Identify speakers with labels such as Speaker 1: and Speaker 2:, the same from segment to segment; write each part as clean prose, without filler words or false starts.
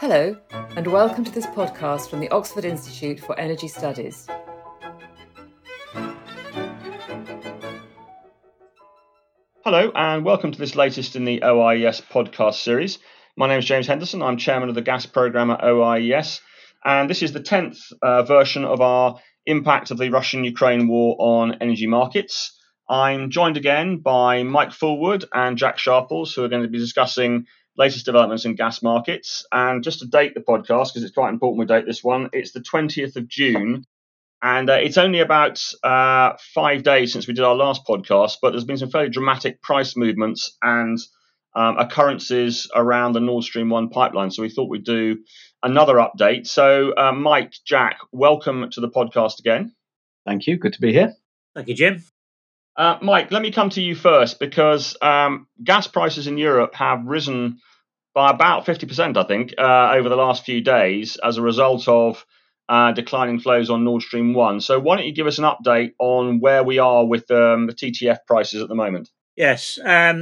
Speaker 1: Hello, and welcome to this podcast from the Oxford Institute for Energy Studies.
Speaker 2: Hello, and welcome to this latest in the OIES podcast series. My name is James Henderson. I'm chairman of the gas programme at OIES, and this is the 10th version of our Impact of the Russian-Ukraine War on Energy Markets. I'm joined again by Mike Fullwood and Jack Sharples, who are going to be discussing latest developments in gas markets. And just to date the podcast, because it's quite important we date this one, it's the 20th of June. And it's only about 5 days since we did our last podcast, but there's been some fairly dramatic price movements and occurrences around the Nord Stream 1 pipeline. So we thought we'd do another update. So Mike, Jack, welcome to the podcast again.
Speaker 3: Thank you. Good to be here.
Speaker 4: Thank you, Jim.
Speaker 2: Mike, let me come to you first, because gas prices in Europe have risen by about 50%, I think, over the last few days as a result of declining flows on Nord Stream 1. So why don't you give us an update on where we are with the TTF prices at the moment?
Speaker 4: Yes.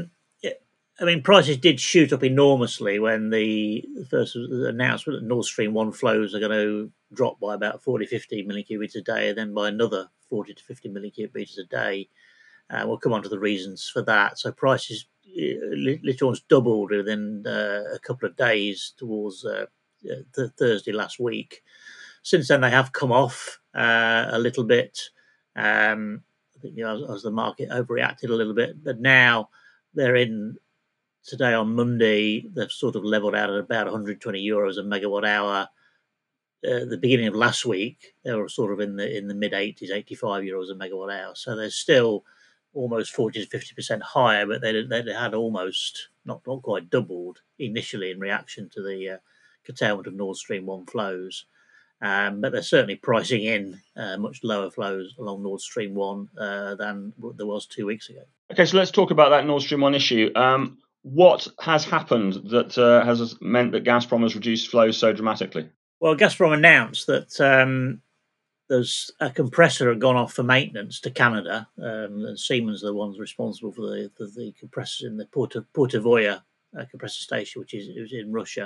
Speaker 4: Prices did shoot up enormously when the first announcement that Nord Stream 1 flows are going to drop by about 40-50 million cubic meters a day, and then by another 40 to 50 million cubic meters a day. We'll come on to the reasons for that. So prices literally almost doubled within a couple of days towards Thursday last week. Since then, they have come off a little bit. I think, as the market overreacted a little bit, but now they're in today on Monday. They've sort of leveled out at about 120 euros a megawatt hour. The beginning of last week, they were sort of in the mid 80s, 85 euros a megawatt hour. So they're still almost 40 to 50% higher, but they had almost not quite doubled initially in reaction to the curtailment of Nord Stream 1 flows. But they're certainly pricing in much lower flows along Nord Stream 1 than there was 2 weeks ago.
Speaker 2: Okay, so let's talk about that Nord Stream 1 issue. What has happened that has meant that Gazprom has reduced flows so dramatically?
Speaker 4: Well, Gazprom announced that there's a compressor had gone off for maintenance to Canada. And Siemens are the ones responsible for the compressors in the Portovoya compressor station, which is in Russia.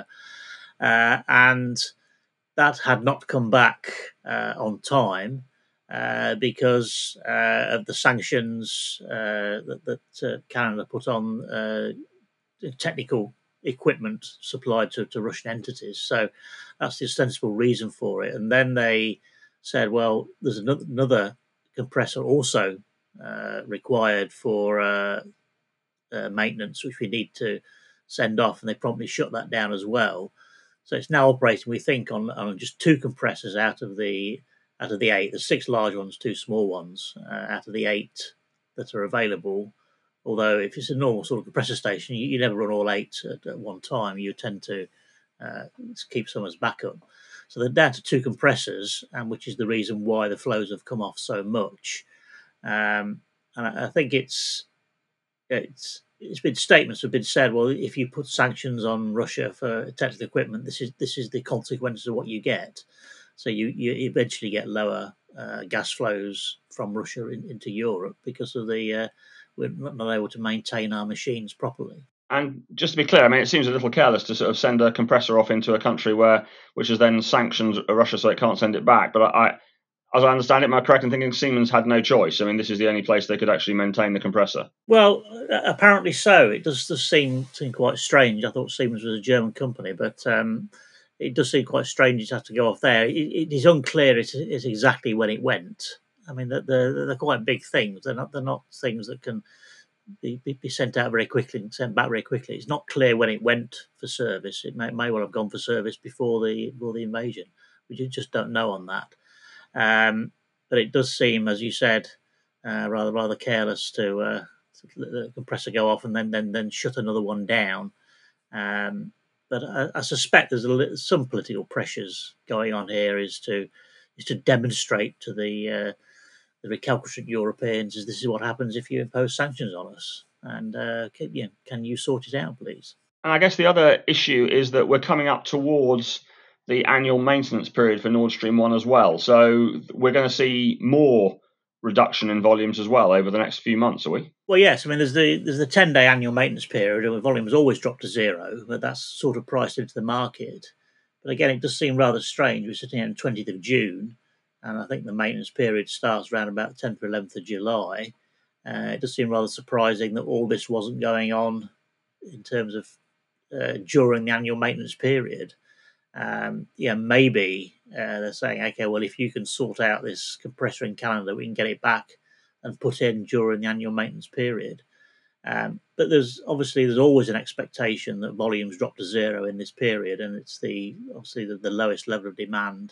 Speaker 4: And that had not come back on time because of the sanctions that Canada put on technical equipment supplied to Russian entities. So that's the ostensible reason for it. And then they said, well, there's another compressor also required for maintenance, which we need to send off, and they promptly shut that down as well. So it's now operating, we think, on just 2 compressors out of the 8. There's 6 large ones, 2 small ones out of the 8 that are available. Although if it's a normal sort of compressor station, you never run all 8 at one time. You tend to keep some as backup. So they're down to 2 compressors, which is the reason why the flows have come off so much. And I think it's been statements have been said. Well, if you put sanctions on Russia for technical equipment, this is the consequences of what you get. So you eventually get lower gas flows from Russia into Europe because of we're not able to maintain our machines properly.
Speaker 2: And just to be clear, it seems a little careless to sort of send a compressor off into a country which has then sanctioned Russia so it can't send it back. But as I understand it, am I correct in thinking Siemens had no choice? This is the only place they could actually maintain the compressor.
Speaker 4: Well, apparently so. It does seem quite strange. I thought Siemens was a German company, but it does seem quite strange to have to go off there. It is unclear it's exactly when it went. They're quite big things. They're not things that can be sent out very quickly and sent back very quickly. It's not clear when it went for service. It may well have gone for service before the invasion. We just don't know on that. But it does seem, as you said, rather careless to let the compressor go off and then shut another one down. But I suspect there's some political pressures going on here is to demonstrate to the recalcitrant Europeans this is what happens if you impose sanctions on us. And can you sort it out, please?
Speaker 2: And I guess the other issue is that we're coming up towards the annual maintenance period for Nord Stream 1 as well. So we're going to see more reduction in volumes as well over the next few months, are we?
Speaker 4: Well, yes. There's the 10-day annual maintenance period, and the volume has always dropped to zero, but that's sort of priced into the market. But again, it does seem rather strange. We're sitting here on 20th of June, and I think the maintenance period starts around about 10th or 11th of July. It does seem rather surprising that all this wasn't going on in terms of during the annual maintenance period. Maybe they're saying, okay, well, if you can sort out this compressor in Canada, we can get it back and put in during the annual maintenance period. But there's always an expectation that volumes drop to zero in this period, and it's the lowest level of demand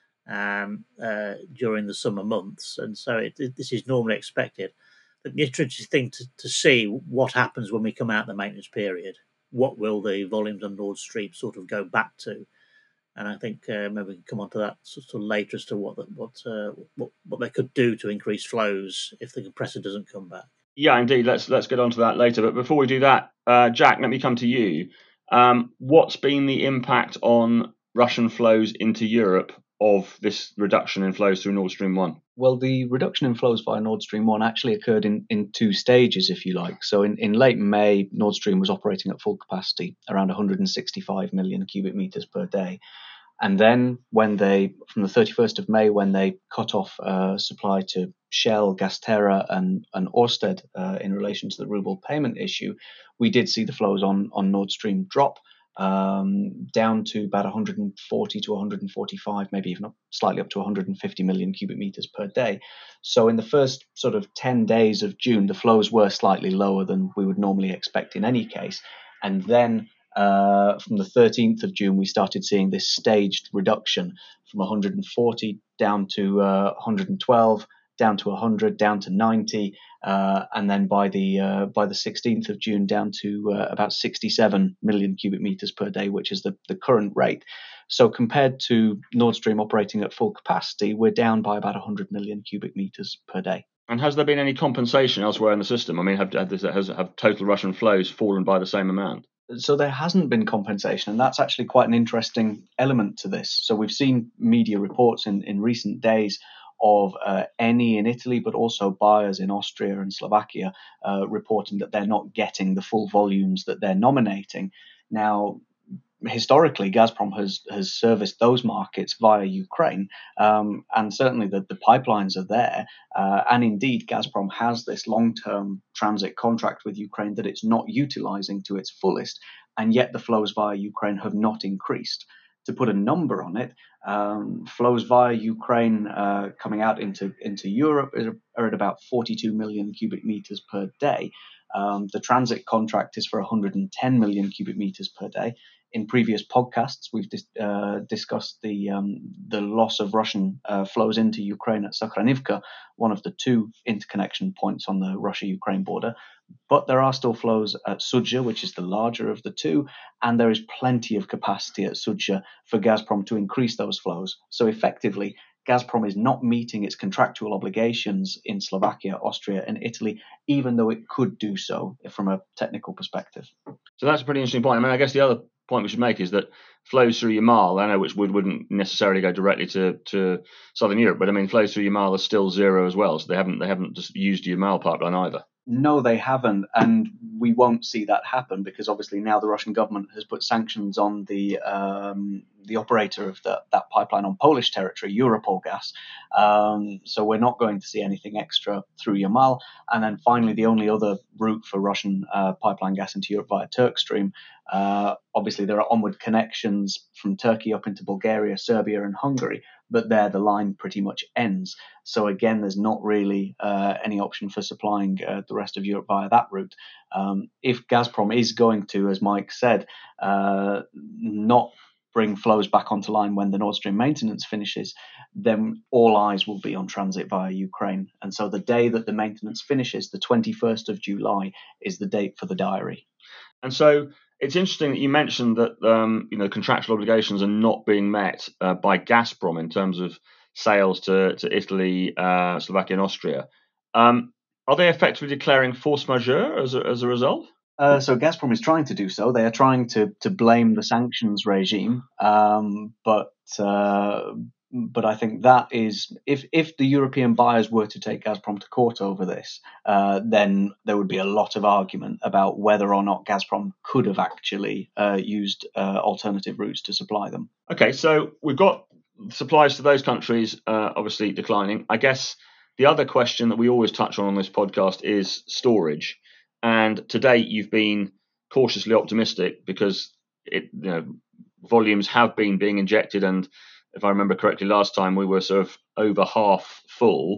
Speaker 4: during the summer months, and so this is normally expected. But the interesting thing to see what happens when we come out of the maintenance period. What will the volumes on Nord Stream sort of go back to? And I think maybe we can come on to that sort of later as to what they could do to increase flows if the compressor doesn't come back.
Speaker 2: Yeah, indeed. Let's get on to that later. But before we do that, Jack, let me come to you. What's been the impact on Russian flows into Europe of this reduction in flows through Nord Stream 1?
Speaker 3: Well, the reduction in flows via Nord Stream 1 actually occurred in two stages, if you like. So in late May, Nord Stream was operating at full capacity, around 165 million cubic meters per day. And then from the 31st of May, when they cut off supply to Shell, GasTerra and Ørsted in relation to the ruble payment issue, we did see the flows on Nord Stream drop down to about 140 to 145, maybe even slightly up to 150 million cubic meters per day. So in the first sort of 10 days of June, the flows were slightly lower than we would normally expect in any case. And then from the 13th of June, we started seeing this staged reduction from 140 down to 112, down to 100, down to 90, and then by the 16th of June down to about 67 million cubic meters per day, which is the current rate. So compared to Nord Stream operating at full capacity, we're down by about 100 million cubic meters per day.
Speaker 2: And has there been any compensation elsewhere in the system? I mean, have total Russian flows fallen by the same amount?
Speaker 3: So there hasn't been compensation, and that's actually quite an interesting element to this. So we've seen media reports in recent days of Eni in Italy, but also buyers in Austria and Slovakia reporting that they're not getting the full volumes that they're nominating. Now, historically, Gazprom has serviced those markets via Ukraine, and certainly the pipelines are there. And indeed, Gazprom has this long-term transit contract with Ukraine that it's not utilizing to its fullest, and yet the flows via Ukraine have not increased. To put a number on it, flows via Ukraine coming out into Europe are at about 42 million cubic meters per day. The transit contract is for 110 million cubic meters per day. In previous podcasts, we've discussed the loss of Russian flows into Ukraine at Sakranivka, one of the two interconnection points on the Russia-Ukraine border. But there are still flows at Sudzha, which is the larger of the two, and there is plenty of capacity at Sudzha for Gazprom to increase those flows. So effectively, Gazprom is not meeting its contractual obligations in Slovakia, Austria, and Italy, even though it could do so from a technical perspective.
Speaker 2: So that's a pretty interesting point. I mean, I guess the other point we should make is that flows through Yamal, I know which wouldn't necessarily go directly to Southern Europe, but I mean, flows through Yamal are still zero as well. So they haven't just used the Yamal pipeline either.
Speaker 3: No, they haven't, and we won't see that happen because obviously now the Russian government has put sanctions on the operator of that pipeline on Polish territory, Europolgas. So we're not going to see anything extra through Yamal. And then finally, the only other route for Russian pipeline gas into Europe via Turkstream. Obviously, there are onward connections from Turkey up into Bulgaria, Serbia, and Hungary, but there the line pretty much ends. So again, there's not really any option for supplying the rest of Europe via that route. If Gazprom is going to, as Mike said, not bring flows back onto line when the Nord Stream maintenance finishes, then all eyes will be on transit via Ukraine. And so the day that the maintenance finishes, the 21st of July, is the date for the diary.
Speaker 2: And so it's interesting that you mentioned that contractual obligations are not being met by Gazprom in terms of sales to Italy, Slovakia, and Austria. Are they effectively declaring force majeure as a result?
Speaker 3: So Gazprom is trying to do so. They are trying to blame the sanctions regime, but But I think that is, if the European buyers were to take Gazprom to court over this, then there would be a lot of argument about whether or not Gazprom could have actually used alternative routes to supply them.
Speaker 2: Okay, so we've got supplies to those countries obviously declining. I guess the other question that we always touch on this podcast is storage. And to date, you've been cautiously optimistic because volumes have been being injected, and if I remember correctly, last time we were sort of over half full.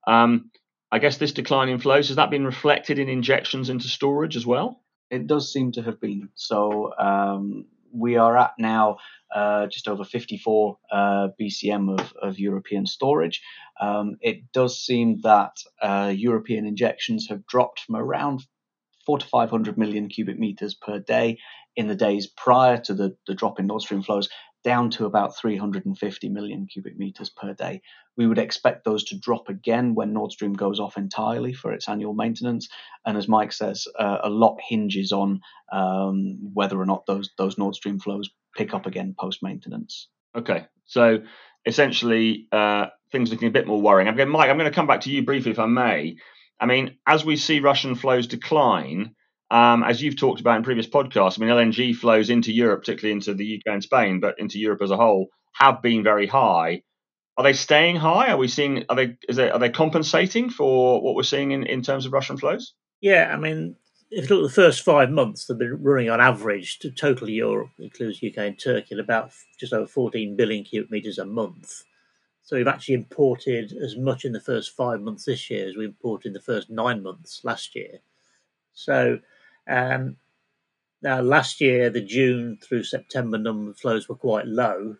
Speaker 2: I guess this decline in flows, has that been reflected in injections into storage as well?
Speaker 3: It does seem to have been. So we are at now just over 54 BCM of European storage. It does seem that European injections have dropped from around 400 to 500 million cubic meters per day in the days prior to the drop in Nord Stream flows, down to about 350 million cubic meters per day. We would expect those to drop again when Nord Stream goes off entirely for its annual maintenance. And as Mike says, a lot hinges on whether or not those Nord Stream flows pick up again post-maintenance.
Speaker 2: Okay, so essentially things looking a bit more worrying. Again, Mike, I'm going to come back to you briefly if I may. I mean, as we see Russian flows decline, as you've talked about in previous podcasts, I mean, LNG flows into Europe, particularly into the UK and Spain, but into Europe as a whole, have been very high. Are they staying high? Are they compensating for what we're seeing in terms of Russian flows?
Speaker 4: Yeah, I mean, if you look at the first 5 months, they've been running on average to total Europe, includes UK and Turkey, at about just over 14 billion cubic meters a month. So we've actually imported as much in the first 5 months this year as we imported in the first 9 months last year. So now last year, the June through September number of flows were quite low,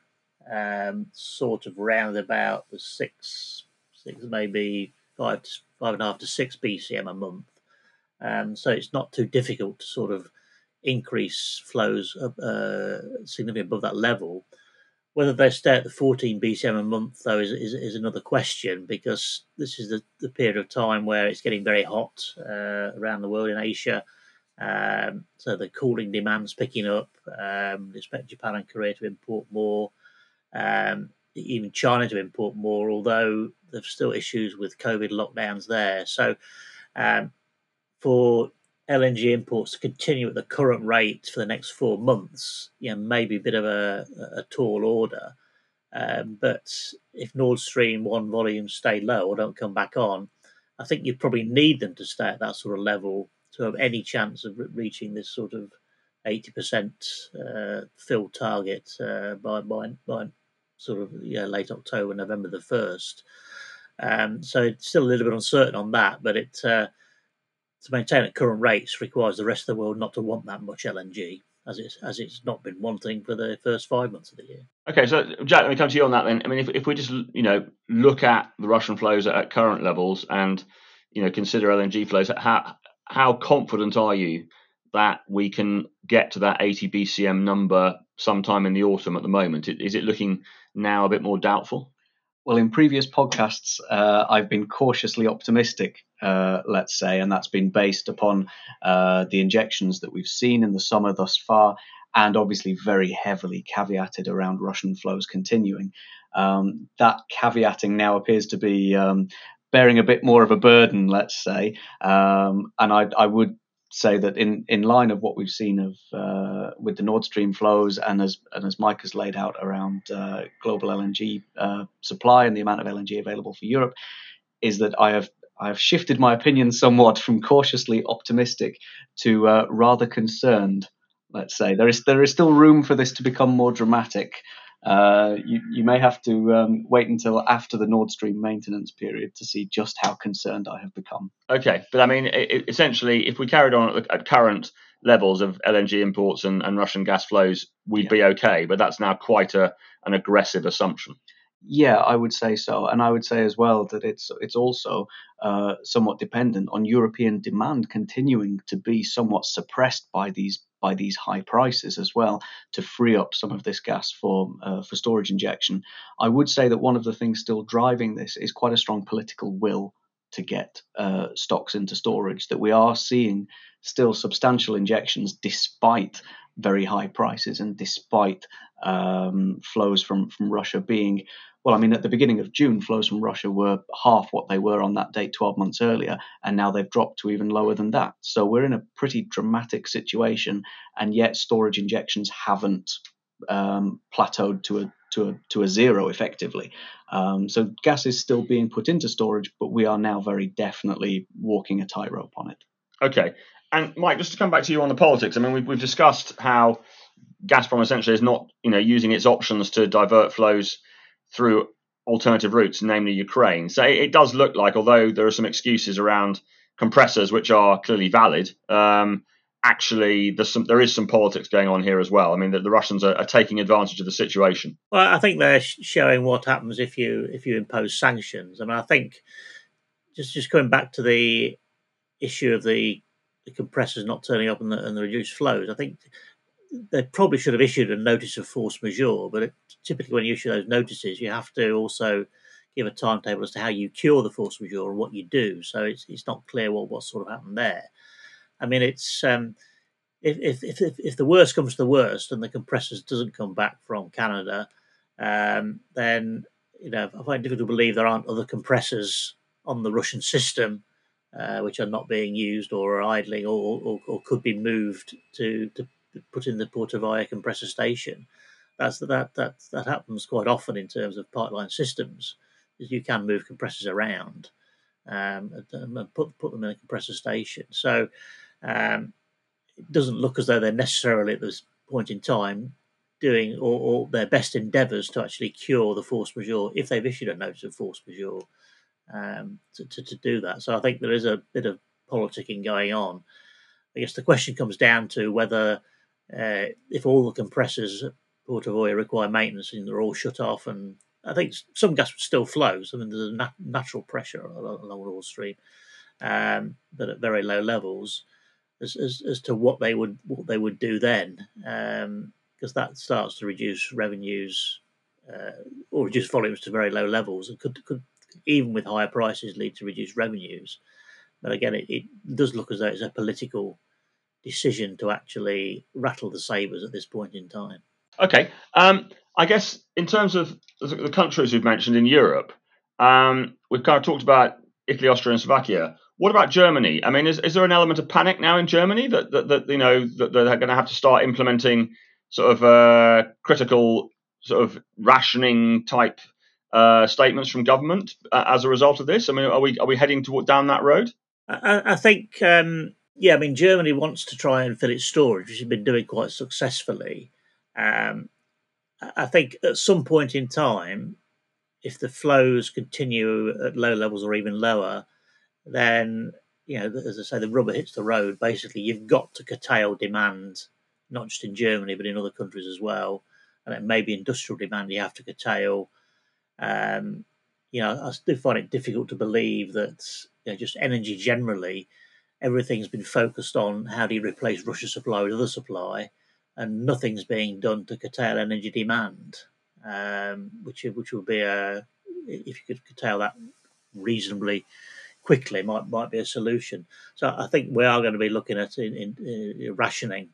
Speaker 4: sort of round about the six, maybe 5.5 to 6 BCM a month. So it's not too difficult to sort of increase flows significantly above that level. Whether they stay at the 14 BCM a month, though, is another question, because this is the period of time where it's getting very hot around the world in Asia. So the cooling demand's picking up. We expect Japan and Korea to import more, even China to import more, although there's still issues with COVID lockdowns there. So for LNG imports to continue at the current rate for the next 4 months, maybe a bit of a tall order. But if Nord Stream 1 volumes stay low or don't come back on, I think you probably need them to stay at that sort of level to have any chance of reaching this sort of 80% fill target by sort of late October, November the 1st. So it's still a little bit uncertain on that, but to maintain at current rates requires the rest of the world not to want that much LNG, as it's not been wanting for the first 5 months of the year.
Speaker 2: Okay, so Jack, let me come to you on that then. I mean, if we just look at the Russian flows at current levels and consider LNG flows, how confident are you that we can get to that 80 BCM number sometime in the autumn at the moment? Is it looking now a bit more doubtful?
Speaker 3: Well, in previous podcasts, I've been cautiously optimistic, let's say, and that's been based upon the injections that we've seen in the summer thus far, and obviously very heavily caveated around Russian flows continuing. That caveating now appears to be bearing a bit more of a burden, let's say, and I would say that in line of what we've seen of with the Nord Stream flows and as Mike has laid out around global LNG supply and the amount of LNG available for Europe, is that I have shifted my opinion somewhat from cautiously optimistic to rather concerned. Let's say there is still room for this to become more dramatic. You may have to wait until after the Nord Stream maintenance period to see just how concerned I have become.
Speaker 2: Okay, but I mean, essentially, if we carried on at current levels of LNG imports and Russian gas flows, we'd be okay. But that's now quite an aggressive assumption.
Speaker 3: Yeah, I would say so, and I would say as well that it's also somewhat dependent on European demand continuing to be somewhat suppressed by these high prices as well, to free up some of this gas for storage injection. I would say that one of the things still driving this is quite a strong political will to get stocks into storage, that we are seeing still substantial injections despite very high prices and despite flows from Russia being Well, I mean, at the beginning of June, flows from Russia were half what they were on that date 12 months earlier, and now they've dropped to even lower than that. So we're in a pretty dramatic situation, and yet storage injections haven't plateaued to a zero effectively. So gas is still being put into storage, but we are now very definitely walking a tightrope on it.
Speaker 2: Okay. And Mike, just to come back to you on the politics, I mean, we've discussed how Gazprom essentially is not, using its options to divert flows through alternative routes, namely Ukraine. So it does look like, although there are some excuses around compressors, which are clearly valid, actually there is some politics going on here as well. I mean, the Russians are taking advantage of the situation.
Speaker 4: Well, I think they're showing what happens if you impose sanctions. I mean, I think just going back to the issue of the compressors not turning up and the reduced flows, I think they probably should have issued a notice of force majeure. But typically, when you issue those notices, you have to also give a timetable as to how you cure the force majeure and what you do. So it's not clear what sort of happened there. I mean, it's if the worst comes to the worst and the compressors doesn't come back from Canada, then I find it difficult to believe there aren't other compressors on the Russian system which are not being used or are idling or could be moved to put in the Porto Vaia compressor station. That happens quite often in terms of pipeline systems, is you can move compressors around and put them in a compressor station. So it doesn't look as though they're necessarily at this point in time doing all their best endeavours to actually cure the force majeure, if they've issued a notice of force majeure, to do that. So I think there is a bit of politicking going on. I guess the question comes down to whether if all the compressors at Porto Vaia require maintenance and they're all shut off, and I think some gas still flows. I mean, there's a natural pressure along Nord Stream, but at very low levels, as to what they would do then, because that starts to reduce revenues or reduce volumes to very low levels, and could even with higher prices lead to reduced revenues. But again, it does look as though it's a political decision to actually rattle the sabres at this point in time.
Speaker 2: Okay. I guess in terms of the countries we've mentioned in Europe, we've kind of talked about Italy, Austria, and Slovakia. What about Germany? I mean, is there an element of panic now in Germany that they're going to have to start implementing sort of critical sort of rationing type statements from government as a result of this? I mean, are we heading down that road?
Speaker 4: I think, I mean, Germany wants to try and fill its storage, which has been doing quite successfully. I think at some point in time, if the flows continue at low levels or even lower, then, as I say, the rubber hits the road. Basically, you've got to curtail demand, not just in Germany, but in other countries as well. And it may be industrial demand you have to curtail. I do find it difficult to believe that just energy generally, everything's been focused on how do you replace Russia's supply with other supply, and nothing's being done to curtail energy demand, which would be if you could curtail that reasonably quickly, might be a solution. So I think we are going to be looking at in rationing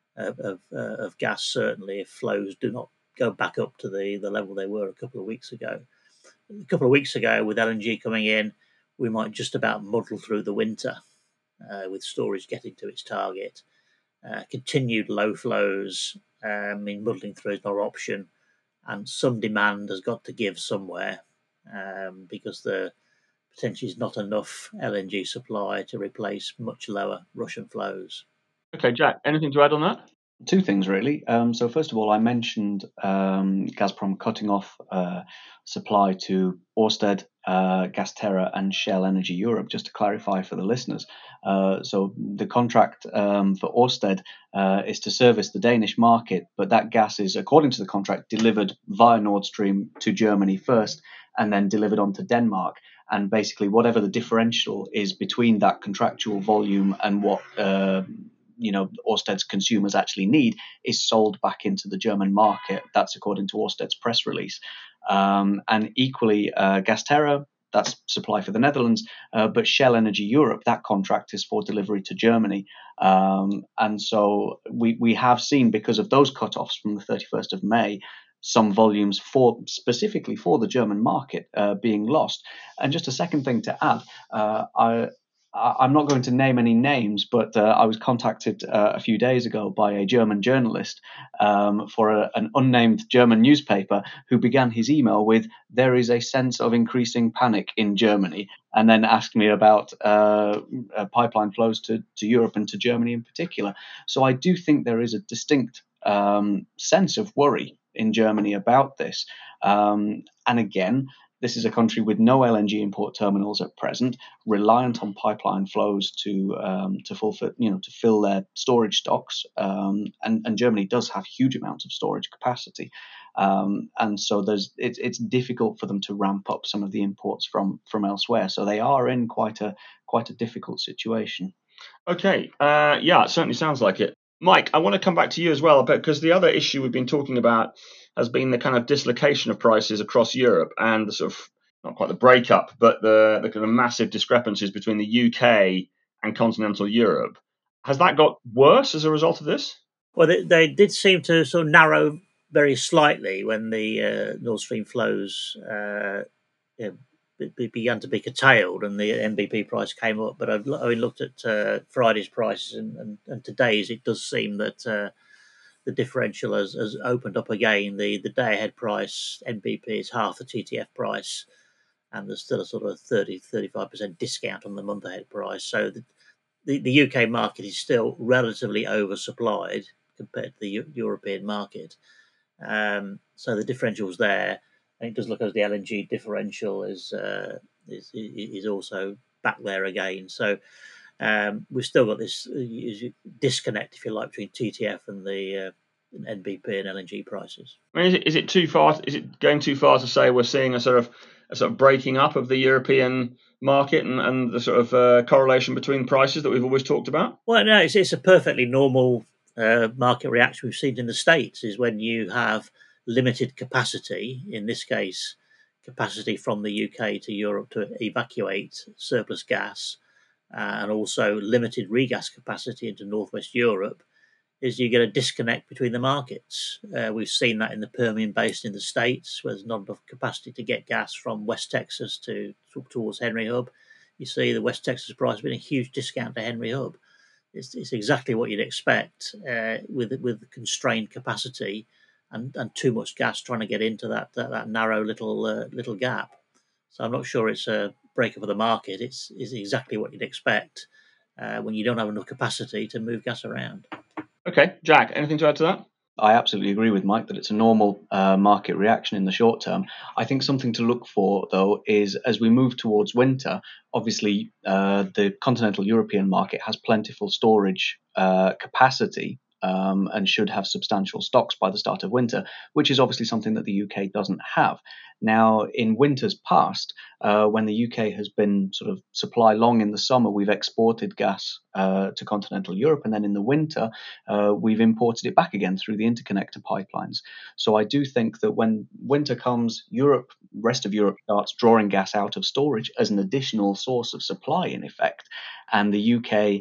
Speaker 4: of gas, certainly, if flows do not go back up to the level they were a couple of weeks ago. A couple of weeks ago, with LNG coming in, we might just about muddle through the winter with storage getting to its target. Continued low flows, muddling through is no option, and some demand has got to give somewhere because there potentially is not enough LNG supply to replace much lower Russian flows.
Speaker 2: Okay, Jack, anything to add on that?
Speaker 3: Two things, really. So first of all, I mentioned Gazprom cutting off supply to Ørsted, GasTerra, and Shell Energy Europe, just to clarify for the listeners. So the contract for Ørsted is to service the Danish market, but that gas is, according to the contract, delivered via Nord Stream to Germany first and then delivered on to Denmark. And basically, whatever the differential is between that contractual volume and what Ørsted's consumers actually need is sold back into the German market. That's according to Ørsted's press release. And equally, GasTerra, that's supply for the Netherlands, but Shell Energy Europe, that contract is for delivery to Germany. And so we have seen, because of those cutoffs from the 31st of May, some volumes specifically for the German market being lost. And just a second thing to add, I'm not going to name any names, but I was contacted a few days ago by a German journalist for an unnamed German newspaper who began his email with, "There is a sense of increasing panic in Germany," and then asked me about pipeline flows to Europe and to Germany in particular. So I do think there is a distinct sense of worry in Germany about this. And again, this is a country with no LNG import terminals at present, reliant on pipeline flows to fulfill, to fill their storage stocks. And Germany does have huge amounts of storage capacity, and so it's difficult for them to ramp up some of the imports from elsewhere. So they are in quite a difficult situation.
Speaker 2: Okay, it certainly sounds like it. Mike, I want to come back to you as well, because the other issue we've been talking about has been the kind of dislocation of prices across Europe and the sort of, not quite the breakup, but the kind of massive discrepancies between the UK and continental Europe. Has that got worse as a result of this?
Speaker 4: Well, they did seem to sort of narrow very slightly when the Nord Stream flows began to be curtailed and the NBP price came up. But I looked at Friday's prices and today's. It does seem that the differential has opened up again. The day-ahead price, NBP, is half the TTF price, and there's still a sort of 30-35% discount on the month-ahead price. So the UK market is still relatively oversupplied compared to the European market. So the differential's there, and it does look as the LNG differential is also back there again. So we've still got this disconnect, if you like, between TTF and the NBP and LNG prices.
Speaker 2: I mean, is it too far? Is it going too far to say we're seeing a sort of breaking up of the European market and the sort of correlation between prices that we've always talked about?
Speaker 4: Well, no, it's a perfectly normal market reaction we've seen in the States. Is when you have limited capacity, in this case, capacity from the UK to Europe to evacuate surplus gas, and also limited regas capacity into Northwest Europe, is you get a disconnect between the markets. We've seen that in the Permian Basin in the States, where there's not enough capacity to get gas from West Texas towards Henry Hub. You see the West Texas price being a huge discount to Henry Hub. It's exactly what you'd expect with constrained capacity and too much gas trying to get into that narrow little gap. So I'm not sure it's a breakup of the market. It's exactly what you'd expect when you don't have enough capacity to move gas around.
Speaker 2: Okay, Jack, anything to add to that?
Speaker 3: I absolutely agree with Mike that it's a normal market reaction in the short term. I think something to look for, though, is as we move towards winter, obviously the continental European market has plentiful storage capacity and should have substantial stocks by the start of winter, which is obviously something that the UK doesn't have. Now, in winters past, when the UK has been sort of supply long in the summer, we've exported gas to continental Europe, and then in the winter, we've imported it back again through the interconnector pipelines. So I do think that when winter comes, rest of Europe starts drawing gas out of storage as an additional source of supply, in effect, and the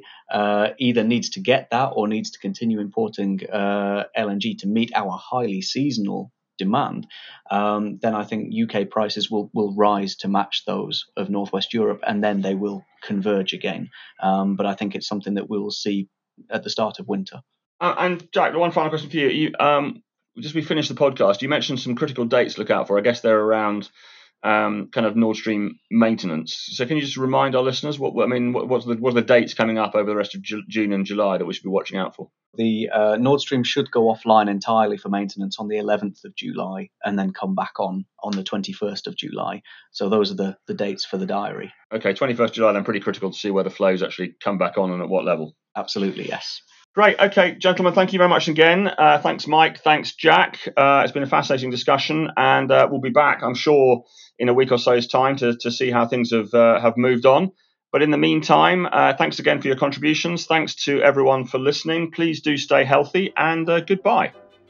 Speaker 3: UK either needs to get that or needs to continue importing LNG to meet our highly seasonal demand, then I think UK prices will rise to match those of Northwest Europe, and then they will converge again. But I think it's something that we'll see at the start of winter.
Speaker 2: And Jack, one final question for you. Just we finished the podcast, you mentioned some critical dates to look out for. I guess they're around kind of Nord Stream maintenance. So can you just remind our listeners what are the dates coming up over the rest of June and July that we should be watching out for?
Speaker 3: The Nord Stream should go offline entirely for maintenance on the 11th of July and then come back on the 21st of July. So those are the dates for the diary.
Speaker 2: Okay, 21st July, then pretty critical to see where the flows actually come back on and at what level.
Speaker 3: Absolutely, yes.
Speaker 2: Great. Okay, gentlemen, thank you very much again. Thanks, Mike. Thanks, Jack. It's been a fascinating discussion, and we'll be back, I'm sure, in a week or so's time to see how things have moved on. But in the meantime, thanks again for your contributions. Thanks to everyone for listening. Please do stay healthy, and goodbye.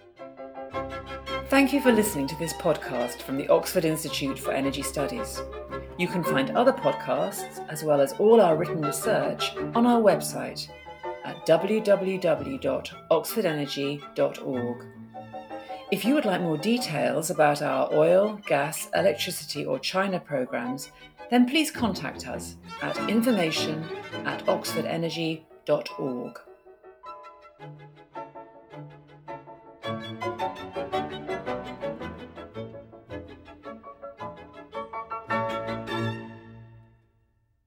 Speaker 1: Thank you for listening to this podcast from the Oxford Institute for Energy Studies. You can find other podcasts, as well as all our written research, on our website at www.oxfordenergy.org. If you would like more details about our oil, gas, electricity or China programmes, then please contact us at information@oxfordenergy.org.